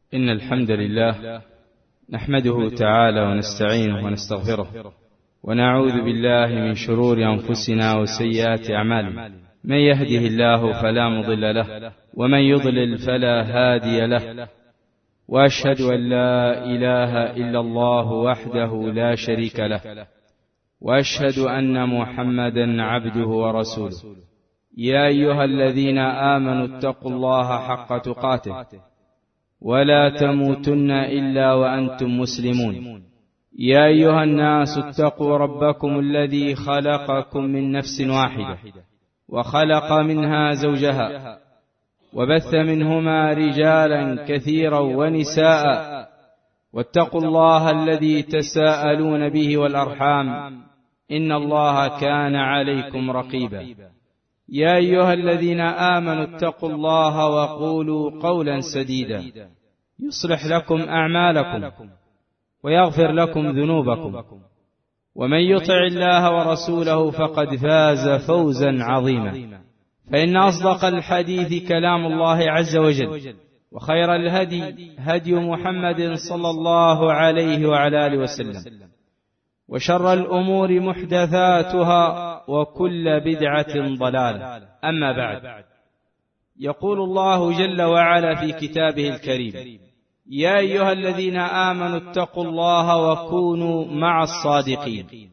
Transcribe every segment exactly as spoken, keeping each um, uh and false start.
إن الحمد لله نحمده تعالى ونستعينه ونستغفره ونعوذ بالله من شرور أنفسنا وسيئات أعمالنا. من يهده الله فلا مضل له ومن يضلل فلا هادي له، وأشهد أن لا إله إلا الله وحده لا شريك له، وأشهد أن محمدا عبده ورسوله. يا أيها الذين آمنوا اتقوا الله حق تقاته ولا تموتن إلا وأنتم مسلمون. يا أيها الناس اتقوا ربكم الذي خلقكم من نفس واحدة وخلق منها زوجها وبث منهما رجالا كثيرا ونساء، واتقوا الله الذي تساءلون به والأرحام إن الله كان عليكم رقيبا. يا أيها الذين آمنوا اتقوا الله وقولوا قولا سديدا يصلح لكم أعمالكم ويغفر لكم ذنوبكم، ومن يطع الله ورسوله فقد فاز فوزا عظيما. فإن أصدق الحديث كلام الله عز وجل، وخير الهدي هدي محمد صلى الله عليه وعلى آله وسلم، وشر الأمور محدثاتها وكل بدعة ضلالة. أما بعد، يقول الله جل وعلا في كتابه الكريم: يا أيها الذين آمنوا اتقوا الله وكونوا مع الصادقين.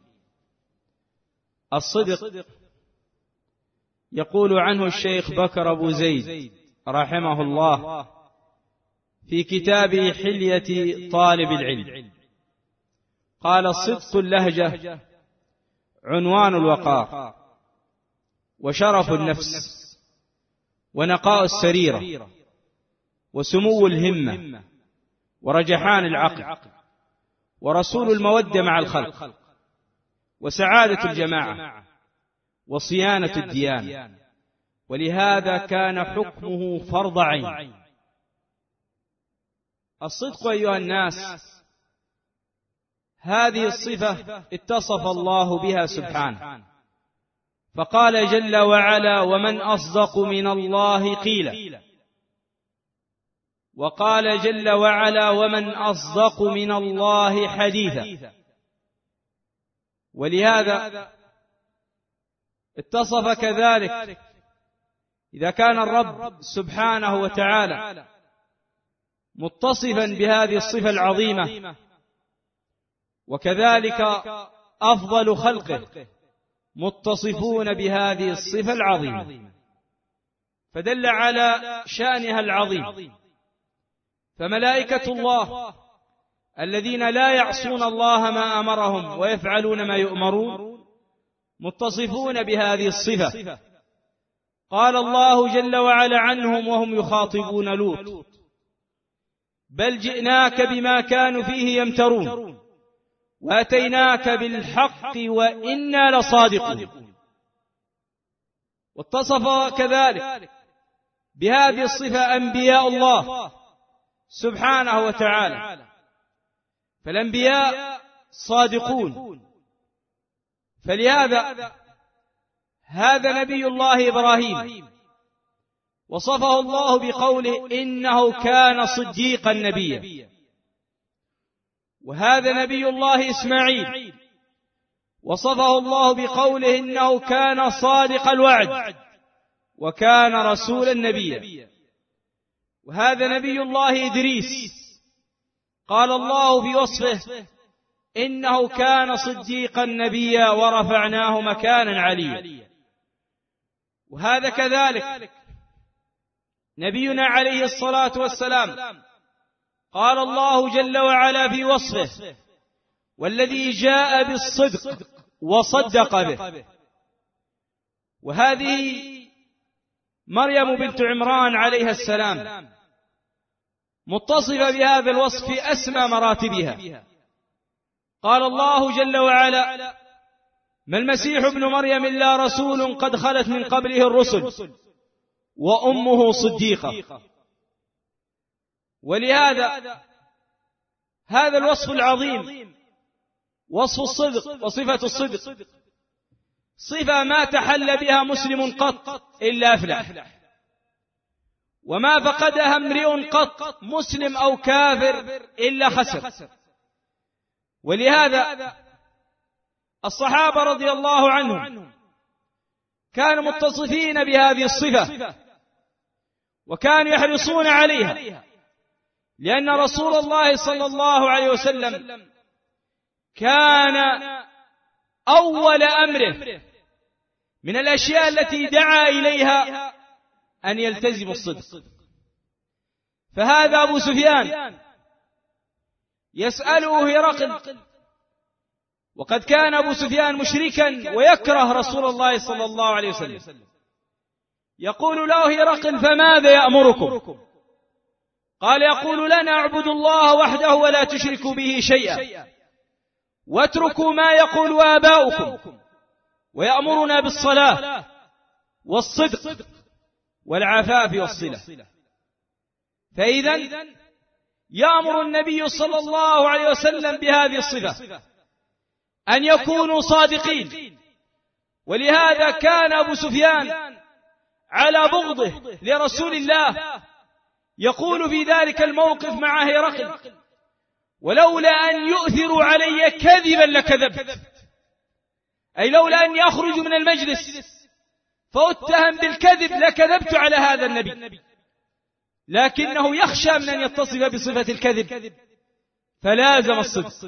الصدق يقول عنه الشيخ بكر أبو زيد رحمه الله في كتابه حلية طالب العلم، قال: صدق اللهجة عنوان الوقار وشرف النفس ونقاء السريرة وسمو الهمة ورجحان العقل ورسول المودة مع الخلق وسعادة الجماعة وصيانة الديانة، ولهذا كان حكمه فرض عين. الصدق أيها الناس، هذه الصفة اتصف الله بها سبحانه، فقال جل وعلا: ومن أصدق من الله قيلا. وقال جل وعلا: ومن أصدق من الله حديثا. ولهذا اتصف كذلك إذا كان الرب سبحانه وتعالى متصفا بهذه الصفة العظيمة، وكذلك أفضل خلقه متصفون بهذه الصفة العظيمة، فدل على شأنها العظيم. فملائكة الله الذين لا يعصون الله ما أمرهم ويفعلون ما يؤمرون متصفون بهذه الصفة. قال الله جل وعلا عنهم وهم يخاطبون لوط: بل جئناك بما كانوا فيه يمترون وأتيناك بالحق وإنا لصادقون. واتصف كذلك بهذه الصفة أنبياء الله سبحانه وتعالى، فالأنبياء صادقون. فلهذا هذا نبي الله إبراهيم وصفه الله بقوله: إنه كان صديقا نبيا. وهذا نبي الله إسماعيل وصفه الله بقوله: إنه كان صادق الوعد وكان رسولا نبيا. وهذا نبي الله إدريس قال الله في وصفه: إنه كان صديقا نبيا ورفعناه مكانا عليا. وهذا كذلك نبينا عليه الصلاة والسلام قال الله جل وعلا في وصفه: والذي جاء بالصدق وصدق به. وهذه مريم بنت عمران عليها السلام متصفة بهذا الوصف في أسمى مراتبها. قال الله جل وعلا: ما المسيح ابن مريم إلا رسول قد خلت من قبله الرسل وأمه صديقة. ولهذا هذا الوصف العظيم وصف الصدق وصفة الصدق صفة ما تحل بها مسلم قط إلا أفلح. وما فقدها امرئ قط مسلم أو كافر إلا خسر. ولهذا الصحابة رضي الله عنهم كانوا متصفين بهذه الصفة وكانوا يحرصون عليها، لأن رسول الله صلى الله عليه وسلم كان أول أمره من الأشياء التي دعا إليها أن يلتزم الصدق. فهذا أبو سفيان يسأله هرقل، وقد كان أبو سفيان مشركا ويكره رسول الله صلى الله عليه وسلم، يقول له هرقل: فماذا يأمركم؟ قال: يقول لنا: اعبدوا الله وحده ولا تشركوا به شيئا واتركوا ما يقول آباؤكم، ويأمرنا بالصلاة والصدق والعفاف والصلة. فإذا يأمر النبي صلى الله عليه وسلم بهذه الصفة، أن يكونوا صادقين. ولهذا كان أبو سفيان على بغضه لرسول الله يقول في ذلك الموقف مع هرقل: ولولا أن يؤثروا علي كذبا لكذبت، أي لولا أن يخرج من المجلس فأتهم بالكذب لكذبت على هذا النبي، لكنه يخشى من أن يتصف بصفة الكذب فلازم الصدق.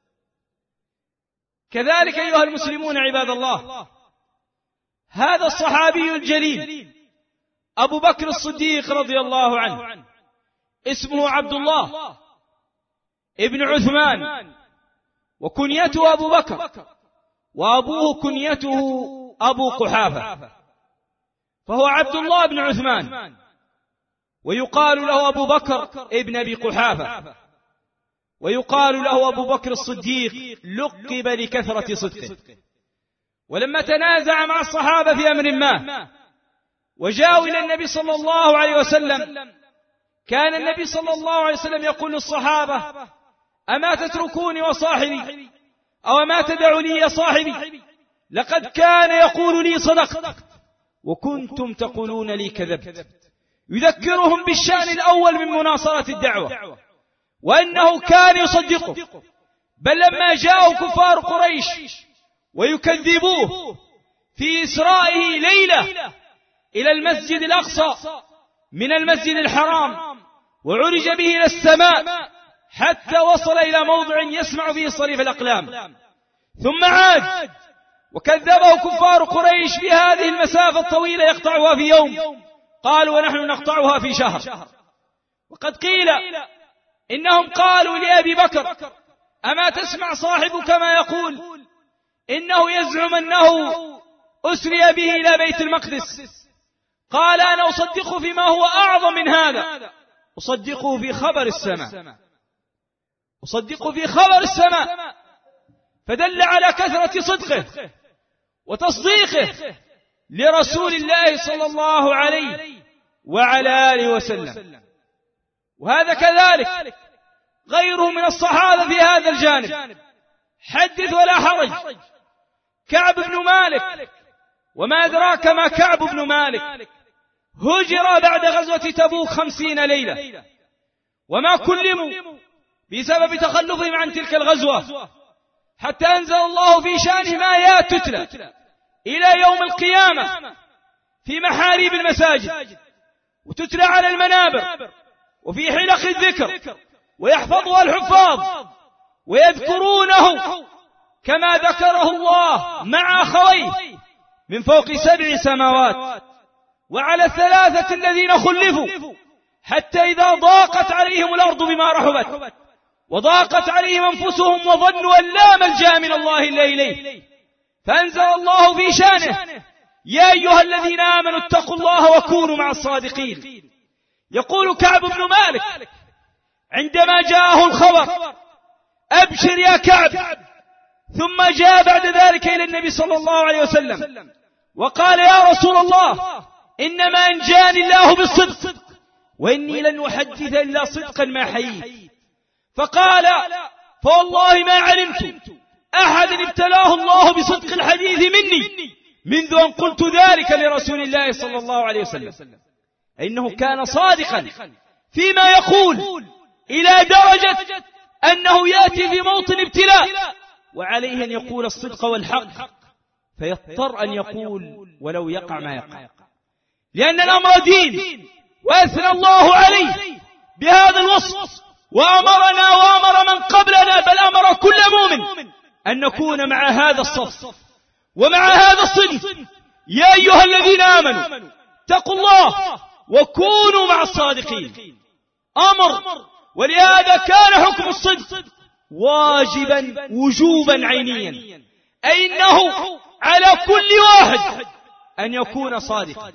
كذلك أيها المسلمون عباد الله، هذا الصحابي الجليل أبو بكر الصديق رضي الله عنه اسمه عبد الله ابن عثمان، وكنيته أبو بكر، وأبوه كنيته أبو قحافة، فهو عبد الله بن عثمان، ويقال له أبو بكر ابن أبي قحافة، ويقال له أبو بكر الصديق، لقب لكثرة صدقه. ولما تنازع مع الصحابة في أمر ما وجاءوا إلى النبي صلى الله عليه وسلم، كان النبي صلى الله عليه وسلم يقول للصحابة: أما تتركوني وصاحبي، أو ما تدع لي يا صاحبي؟ لقد كان يقول لي صدقت وكنتم تقولون لي كذبت. يذكرهم بالشأن الأول من مناصرة الدعوة، وأنه كان يصدقه، بل لما جاءوا كفار قريش ويكذبوه في إسرائه ليلة إلى المسجد الأقصى من المسجد الحرام، وعرج به إلى السماء حتى وصل إلى موضع يسمع فيه صريف الأقلام، ثم عاد وكذبه كفار قريش في هذه المسافة الطويلة يقطعها في يوم، قالوا: ونحن نقطعها في شهر. وقد قيل إنهم قالوا لأبي بكر: أما تسمع صاحبك ما يقول؟ إنه يزعم أنه أسري به إلى بيت المقدس. قال: أنا أصدقه فيما هو أعظم من هذا، أصدقه في خبر السماء، أصدقه في خبر السماء. فدل على كثرة صدقه وتصديقه لرسول الله صلى الله عليه وعلى آله وسلم. وهذا كذلك غيره من الصحابة في هذا الجانب، حدث ولا حرج. كعب بن مالك، وما أدراك ما كعب بن مالك، هجر بعد غزوة تبوك خمسين ليلة، وما كلموا بسبب تخلفهم عن تلك الغزوة، حتى أنزل الله في شأنهم آيات تتلى إلى يوم القيامة في محاريب المساجد، وتتلى على المنابر وفي حلق الذكر، ويحفظها الحفاظ ويذكرونه كما ذكره الله مع أخويه من فوق سبع سماوات، وعلى الثلاثة الذين خلفوا حتى إذا ضاقت عليهم الأرض بما رحبت وضاقت عليهم أنفسهم وظنوا أن لا ملجأ من الله إلا إليه، فأنزل الله في شأنه: يا أيها الذين آمنوا اتقوا الله وكونوا مع الصادقين. يقول كعب بن مالك عندما جاءه الخبر: أبشر يا كعب. ثم جاء بعد ذلك إلى النبي صلى الله عليه وسلم وقال: يا رسول الله، إنما أنجاني الله بالصدق، وإني لن أحدث إلا صدقا ما حييت. فقال: فوالله ما علمت أحد ابتلاه الله بصدق الحديث مني منذ أن قلت ذلك لرسول الله صلى الله عليه وسلم. إنه كان صادقا فيما يقول إلى درجة أنه يأتي في موطن ابتلاء وعليه أن يقول الصدق والحق، فيضطر أن يقول ولو يقع ما يقع، لأن الأمر دين، وأثنى الله عليه بهذا الوصف، وأمرنا وأمر من قبلنا، بل أمر كل مؤمن أن نكون مع هذا الصف ومع هذا الصدق. يا أيها الذين آمنوا اتقوا الله وكونوا مع الصادقين، أمر، ولهذا كان حكم الصدق واجبا وجوبا عينيا، أي إنه على كل واحد أن يكون صادقا،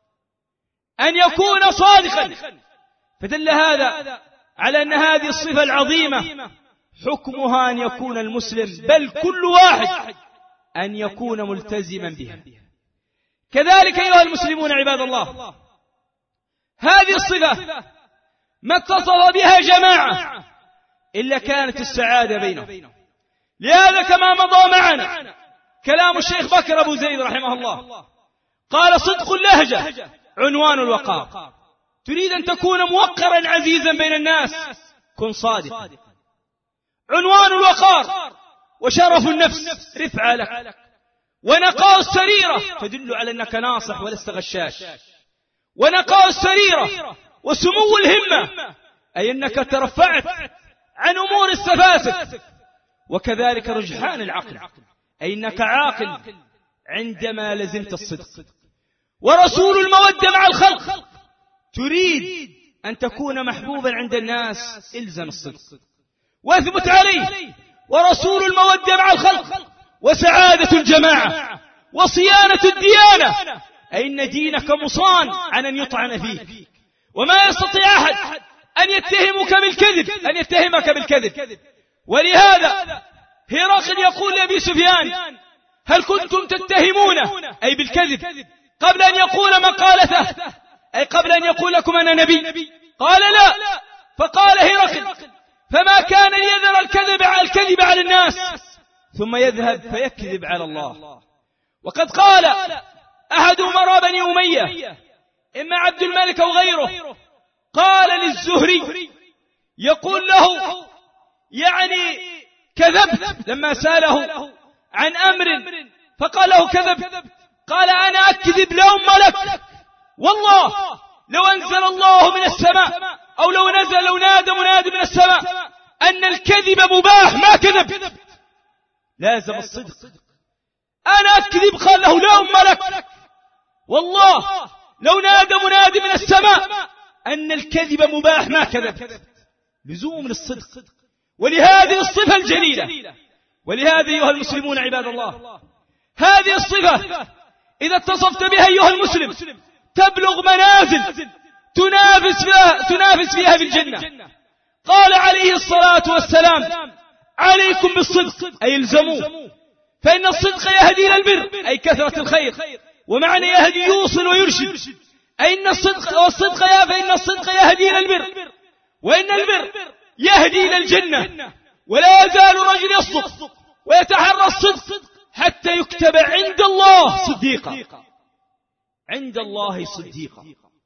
أن يكون صادقا. فدل هذا على أن هذه الصفة العظيمة حكمها أن يكون المسلم، بل كل واحد أن يكون ملتزما بها. كذلك أيها المسلمون عباد الله، هذه الصفة ما اتصل بها جماعة إلا كانت السعادة بينهم. لهذا كما مضى معنا كلام الشيخ بكر أبو زيد رحمه الله، قال: صدق اللهجة عنوان الوقار. تريد أن تكون موقرا عزيزا بين الناس، كن صادقا. عنوان الوقار وشرف النفس رفعة لك، ونقاء السريرة تدل على أنك ناصح ولست غشاش، ونقاء السريرة وسمو الهمة أي أنك ترفعت عن أمور السفاسف، وكذلك رجحان العقل أي أنك عاقل عندما لزمت الصدق. ورسول المودة مع الخلق، تريد أن تكون محبوبا عند الناس، إلزم الصدق واثبت عليه. ورسول المودة مع الخلق وسعادة الجماعة وصيانة الديانة أي أن دينك مصان عن أن يطعن فيك، وما يستطيع أحد أن يتهمك بالكذب أن يتهمك بالكذب. ولهذا هرقل يقول لأبي سفيان: هل كنتم تتهمونه أي بالكذب قبل أن يقول مقالته، أي قبل أن يقول لكم أنا نبي؟ قال: لا. فقال هرقل: فما كان ليذر الكذب الكذب على الناس ثم يذهب فيكذب على الله. وقد قال أحد أمراء بني أمية، إما عبد الملك أو غيره، قال للزهري يقول له: يعني كذبت، لما سأله عن أمر فقال له كذب، قال: أنا أكذب لا أم لك، والله لو أنزل الله من السماء أو لو نزل لو نادى منادي من السماء أن الكذب مباح ما كذب. لازم الصدق. أنا أكذب، قال له: لا أم لك، والله لو نادى منادي من السماء أن الكذب مباح ما كذب. لزوم للصدق، ولهذه الصفة الجليلة. ولهذا أيها المسلمون عباد الله، هذه الصفة إذا اتصفت بها أيها المسلم تبلغ منازل تنافس فيها, تنافس فيها في الجنة. قال عليه الصلاة والسلام: عليكم بالصدق، أي الزموه، فإن الصدق يهدي إلى البر، أي كثرة الخير، ومعنى يهدي يوصل ويرشد، أي إن الصدق والصدق يا فإن الصدق يهدي إلى البر، وإن البر يهدي إلى الجنة. ولا يزال رجل يصدق ويتحرى الصدق حتى يكتب عند الله صديقا، عند الله صديقا.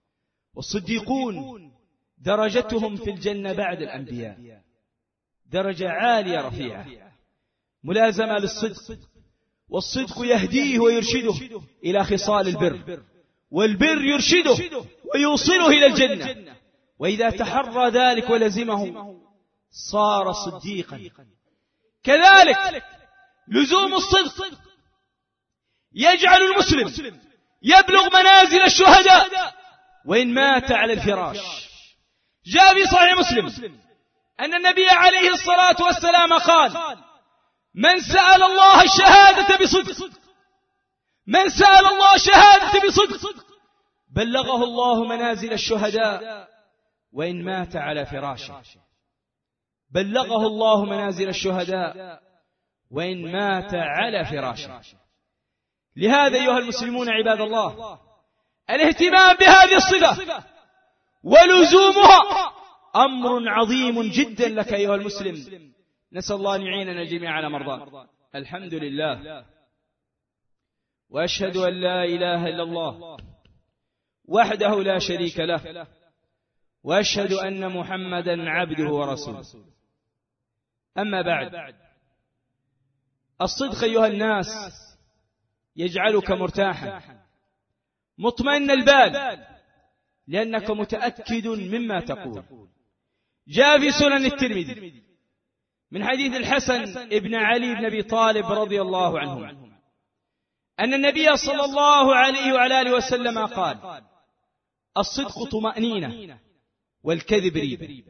والصديقون درجتهم في الجنة بعد الأنبياء درجة عالية رفيعة، ملازمة للصدق، والصدق يهديه ويرشده إلى خصال البر، والبر يرشده ويوصله إلى الجنة. وإذا تحرى ذلك ولزمه صار صديقا. كذلك لزوم الصدق يجعل المسلم يبلغ منازل الشهداء وإن مات على الفراش. جاء في صحيح مسلم أن النبي عليه الصلاة والسلام قال: من سأل الله الشهادة بصدق، من سأل الله الشهادة بصدق بلغه الله منازل الشهداء وإن مات على فراشه. بلغه الله منازل الشهداء وإن مات على فراشه. لهذا أيها المسلمون عباد الله، الاهتمام بهذه الصفة ولزومها أمر عظيم جدا لك أيها المسلم. نسأل الله أن يعيننا جميعا على مرضاه. الحمد لله، وأشهد أن لا إله إلا الله وحده لا شريك له، وأشهد أن محمدا عبده ورسوله. أما بعد، الصدق أيها الناس يجعلك مرتاحا مطمئن البال، لأنك متأكد مما تقول. جاء في سنن الترمذي من حديث الحسن ابن علي بن أبي طالب رضي الله عنه أن النبي صلى الله عليه وعلى آله وسلم قال: الصدق طمأنينة والكذب ريبة.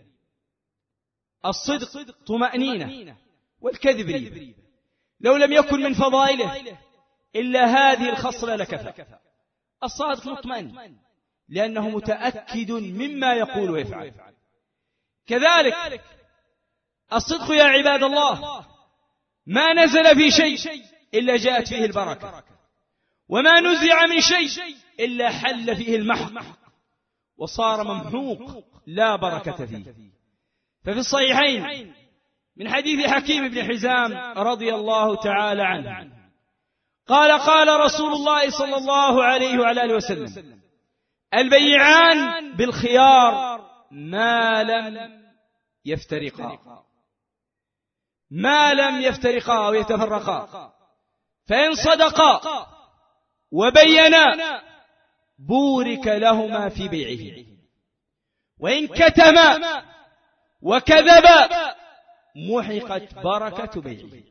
الصدق طمأنينة والكذب ريبة. لو لم يكن من فضائله إلا هذه الخصلة لكفى. الصادق مطمئن لأنه متأكد مما يقول ويفعل. كذلك الصدق يا عباد الله ما نزل في شيء إلا جاءت فيه البركة، وما نزع من شيء إلا حل فيه المحق وصار ممحوق لا بركة فيه. ففي الصحيحين من حديث حكيم بن حزام رضي الله تعالى عنه قال: قال رسول الله صلى الله عليه وعلى آله وسلم: البيعان بالخيار ما لم يفترقا ما لم يفترقا أو يتفرقا، فإن صدقا وبينا بورك لهما في بيعه، وإن كتما وكذبا محقت بركة بيعه.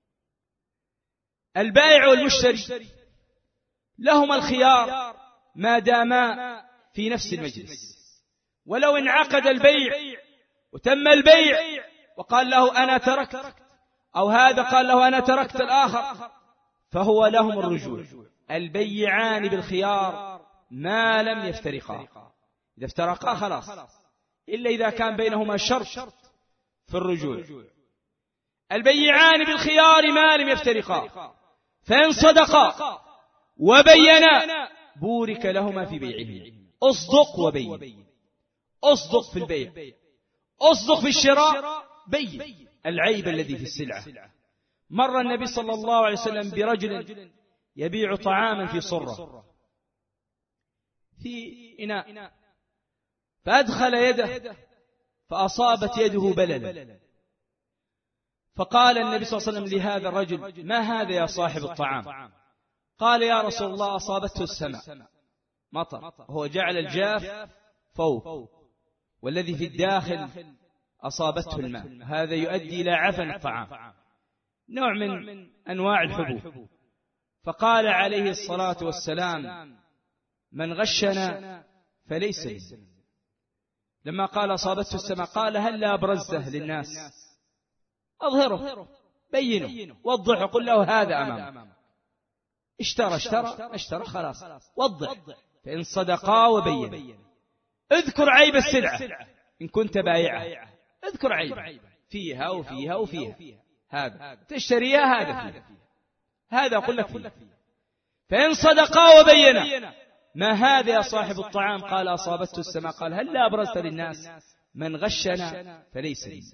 البائع والمشتري لهما الخيار ما داما في نفس المجلس، ولو انعقد البيع وتم البيع وقال له أنا تركت، أو هذا قال له أنا تركت الآخر، فهو لهم الرجوع. البيعان بالخيار ما لم يفترقا. إذا افترقا خلاص، إلا إذا كان بينهما شرط في الرجوع. البيعان بالخيار ما لم يفترقا، فإن صدقا وبينا بورك لهما في بيعه. أصدق وبين. أصدق في البيع، أصدق في الشراء، بين العيب الذي في السلعة. مر النبي صلى الله عليه وسلم برجل يبيع طعاما في صرة في إناء، فأدخل يده فأصابت يده بللا، فقال النبي صلى الله عليه وسلم لهذا الرجل: ما هذا يا صاحب الطعام؟ قال: يا رسول الله أصابته السماء، مطر، هو جعل الجاف فوق والذي في الداخل أصابته الماء، هذا يؤدي إلى عفن الطعام، نوع من أنواع الحبوب. فقال عليه الصلاة والسلام: من غشنا فليس لي. لما قال أصابته السماء قال: هل لا أبرزته للناس؟ أظهره، بينه، وضحه، قل له هذا أمامك. اشترى اشترى اشترى خلاص، وضح. فإن صدقا وبين، اذكر عيب السلعة إن كنت بايعة، اذكر عيب فيها وفيها وفيها، هذا تشتريها، هذا فيها، هذا أقول لك فيه. فإن صدقا وبينا ما هذا يا صاحب الطعام؟ قال: أصابته السماء. قال: هل لا أبرزت للناس؟ من غشنا فليس لي.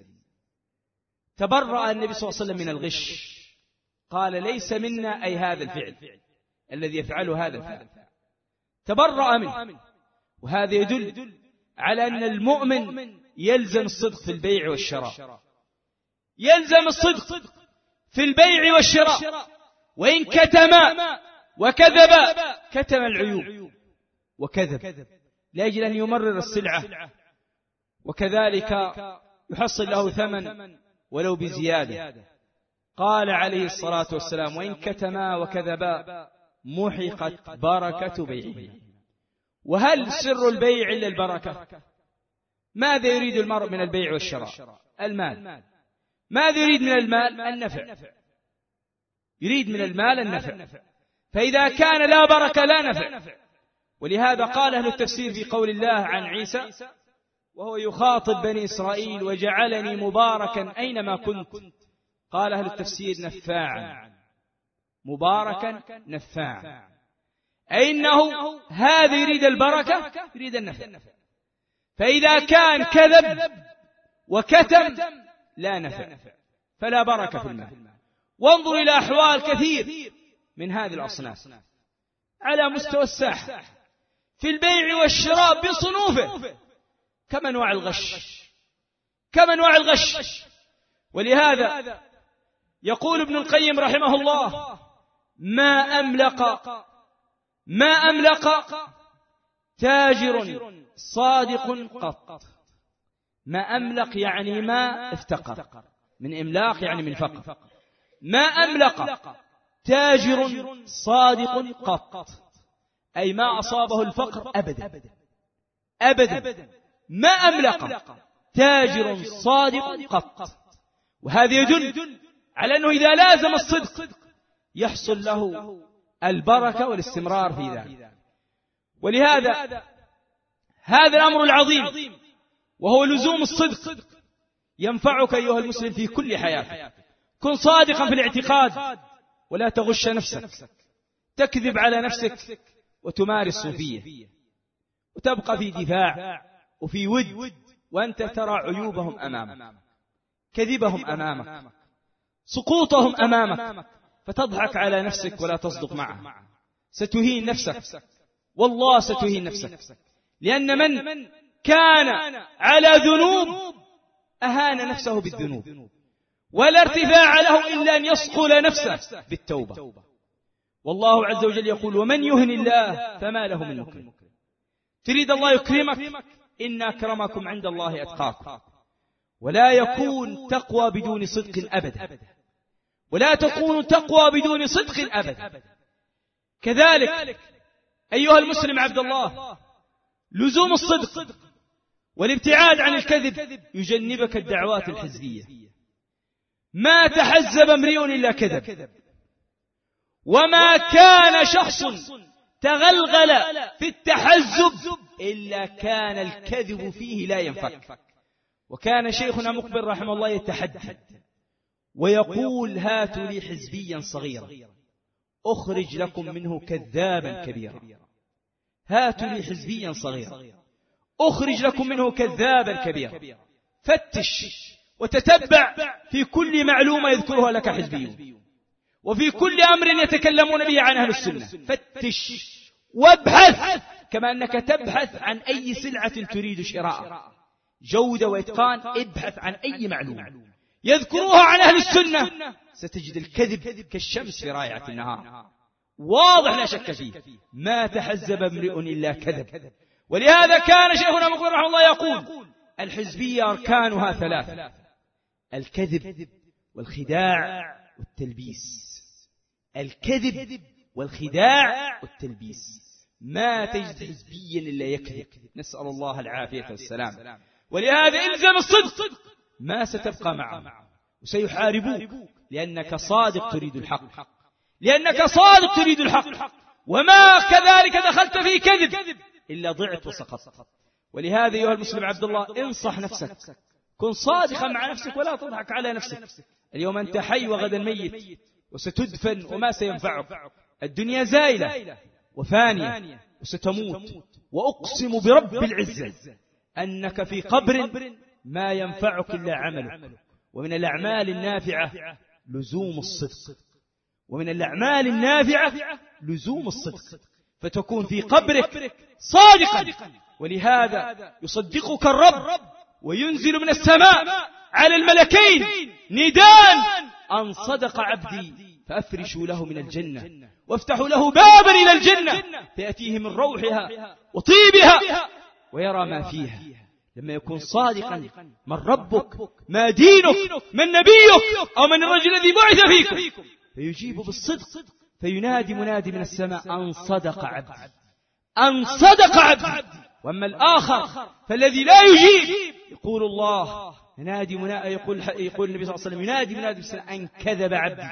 تبرأ النبي صلى الله عليه وسلم من الغش، قال: ليس منا، أي هذا الفعل الذي يفعله هذا الفعل، تبرأ منه. وهذا يدل على أن المؤمن يلزم الصدق في البيع والشراء، يلزم الصدق في البيع والشراء، وإن كتم وكذب، كتم العيوب وكذب لأجل أن يمرر السلعة، وكذلك يحصل له ثمن ولو بزيادة. قال عليه الصلاة والسلام: وإن كتما وكذبا محقت بركة بيعه. وهل سر البيع إلا البركة؟ ماذا يريد المرء من البيع والشراء؟ المال. ماذا يريد من المال؟ النفع. يريد من المال النفع، فإذا كان لا بركة لا نفع. ولهذا قال أهل التفسير في قول الله عن عيسى وهو يخاطب بني إسرائيل: وجعلني مباركا أينما كنت، قال أهل التفسير: نفاعا، مباركا نفاعا، أي أنه هذا يريد البركة، يريد النفع. فإذا كان كذب وكتم لا نفع، فلا بركة في المال. وانظر إلى أحوال كثير من هذه الأصناف على مستوى الساحة. في البيع والشراء بصنوفه، كم أنواع الغش، كم أنواع الغش. ولهذا يقول ابن القيم رحمه الله: ما أملق ما أملق تاجر صادق قط. ما أملق يعني ما افتقر، من إملاق يعني من فقر. ما أملق تاجر صادق قط، أي ما أصابه الفقر أبدا أبدا. ما أملق تاجر صادق قط. وهذا يدل على أنه إذا لازم الصدق يحصل له البركة والاستمرار في ذلك. ولهذا هذا الأمر العظيم وهو لزوم الصدق ينفعك أيها المسلم في كل حياتك. كن صادقا في الاعتقاد ولا تغش نفسك، تكذب على نفسك وتمارس صوفية وتبقى في دفاع وفي ود، وأنت ترى عيوبهم أمامك، كذبهم أمامك، سقوطهم أمامك، فتضحك على نفسك ولا تصدق معه. ستهين نفسك، والله ستهين نفسك، لأن من كان على ذنوب أهان نفسه بالذنوب، ولا ارتفاع له إلا أن يصقل نفسه بالتوبة. والله عز وجل يقول: ومن يهن الله فما له من مكرم. تريد الله يكرمك، إن أكرمكم عند الله أتقاكم. ولا يكون تقوى بدون صدق أبدا، ولا تكون تقوى بدون صدق أبدا. كذلك أيها المسلم عبد الله، لزوم الصدق والابتعاد عن الكذب يجنبك الدعوات الحزبية. ما تحزب امرئ إلا كذب، وما كان شخص تغلغل في التحزب إلا كان الكذب فيه لا ينفك. وكان شيخنا مقبل رحمه الله يتحدث ويقول: هاتوا لي حزبيا صغيرا أخرج لكم منه كذابا كبيرا. هاتوا لي حزبيا صغيرا أخرج لكم منه كذابا كبيرا. فتش وتتبع في كل معلومة يذكرها لك حزبي، وفي كل أمر يتكلمون به عن أهل السنة. فتش وابحث كما أنك تبحث عن أي سلعة تريد شراءها، جودة وإتقان. ابحث عن أي معلومة يذكروها عن أهل السنة، ستجد الكذب كالشمس في رائعة النهار، واضح لا شك فيه. ما تحزب امرئ إلا كذب. ولهذا كان شيخنا مقبل رحمه الله يقول: الحزبية أركانها ثلاثة: الكذب والخداع والتلبيس. الكذب والخداع والتلبيس. ما تجد حزبيا إلا يكذب، نسأل الله العافية والسلام. ولهذا إلزم الصدق، ما ستبقى معه وسيحاربوك، لأنك صادق تريد الحق، لأنك صادق تريد الحق. وما كذلك دخلت في كذب إلا ضعت وسقطت. ولهذا أيها المسلم عبد الله، انصح نفسك، كن صادقا مع نفسك ولا تضحك على نفسك. اليوم أنت حي وغدا ميت، وستدفن وما سينفعك. الدنيا زائلة وفانية وستموت. وأقسم برب العزة أنك في قبر ما ينفعك إلا عملك. ومن الأعمال النافعة لزوم الصدق، ومن الأعمال النافعة لزوم الصدق، فتكون في قبرك صادقا. ولهذا يصدقك الرب وينزل من السماء على الملكين نداء: أن صدق عبدي فأفرشوا له من الجنة وافتحوا له بابا إلى الجنة فيأتيه من روحها وطيبها ويرى ما فيها. لما يكون صادقا: من ربك، ما دينك، من نبيك، أو من الرجل الذي بعث فيكم، فيجيب بالصدق، فينادي منادي من السماء: أن صدق عبدي، أن صدق عبدي. وأما الآخر فالذي لا يجيب، يقول الله ينادي منادي، يقول, يقول النبي صلى الله عليه وسلم ينادي منادي من السماء: أن كذب عبدي،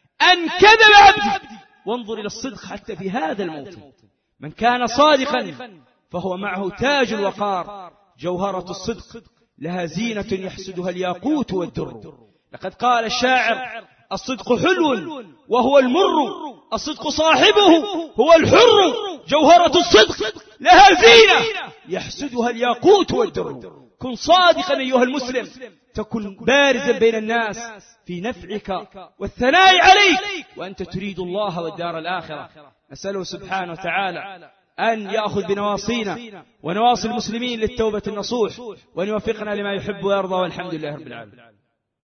أن كذب عبدي. وانظر إلى الصدق حتى في هذا الموطن. من كان صادقا فهو معه تاج الوقار، جوهرة الصدق لها زينة يحسدها الياقوت والدر. لقد قال الشاعر: الصدق حلو وهو المر، الصدق صاحبه هو الحر، جوهرة الصدق لها زينة يحسدها الياقوت والدر. كن صادقا أيها المسلم، تكن بارزا بين الناس في نفعك والثناء عليك، وأنت تريد الله والدار الآخرة. نسأله سبحانه وتعالى أن يأخذ بنواصينا ونواصي المسلمين للتوبة النصوح، وأن يوفقنا لما يحب ويرضى، والحمد لله رب العالمين.